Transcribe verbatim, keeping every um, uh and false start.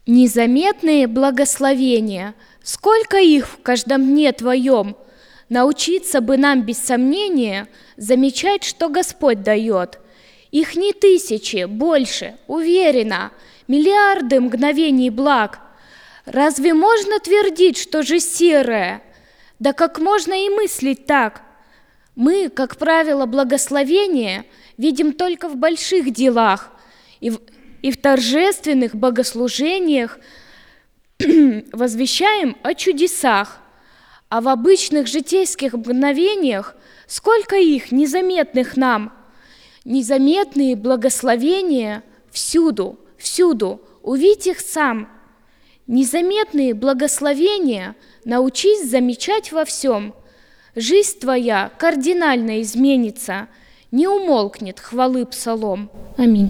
Незаметные благословения, сколько их в каждом дне Твоем! Научиться бы нам без сомнения замечать, что Господь дает. Их не тысячи, больше, уверена, миллиарды мгновений благ. Разве можно твердить, что же серое? Да как можно и мыслить так? Мы, как правило, благословения видим только в больших делах и в, и в торжественных богослужениях возвещаем о чудесах, а в обычных житейских мгновениях сколько их, незаметных нам, незаметные благословения всюду, всюду, увидь их сам. Незаметные благословения научись замечать во всем. Жизнь твоя кардинально изменится, не умолкнет хвалы псалом. Аминь.